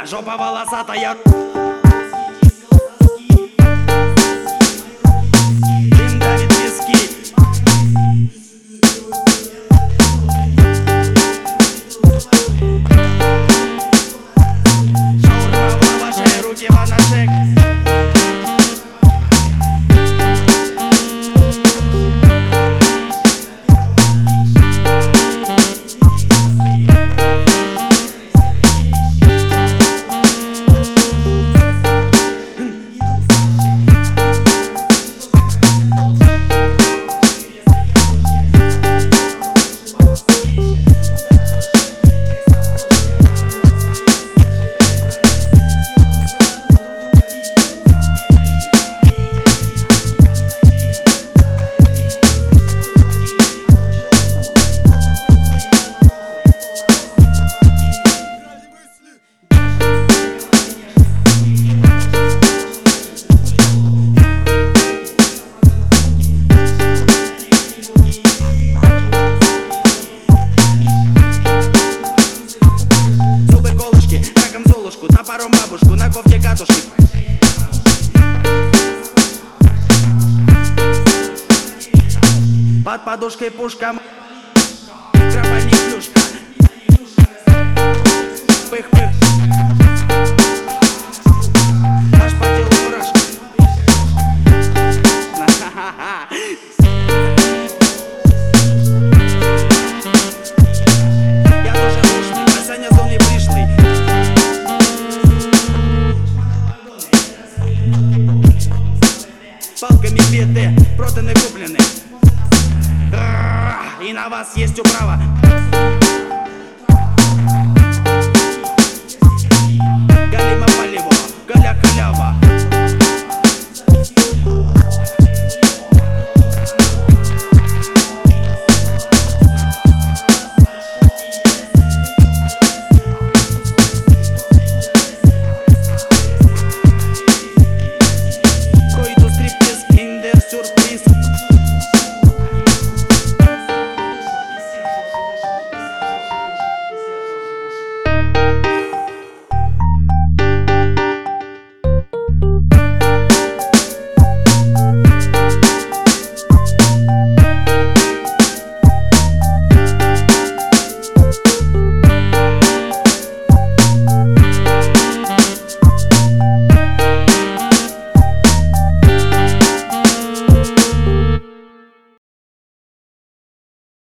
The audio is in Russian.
жопа волосатая. Дым давит виски. Шаурма в лаваше, руки в анашек. Топором бабушку, на кофте катушки. Под подушкой пушка. Крапани плюшка. Пых-пых. Аж по телу мурашка. Я дуже гушний, красання зони прийшли. Палками биты, проданы, куплены. И на вас есть управа.